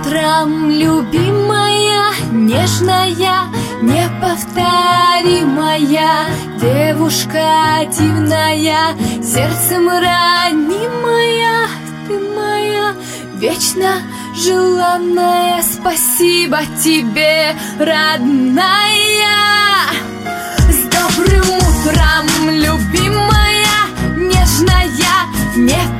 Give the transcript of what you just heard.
утром, любимая, нежная, неповторимая, девушка дивная, сердцем ранимая, ты моя вечно желанная. Спасибо тебе, родная. С добрым утром, любимая, нежная, неповторимая,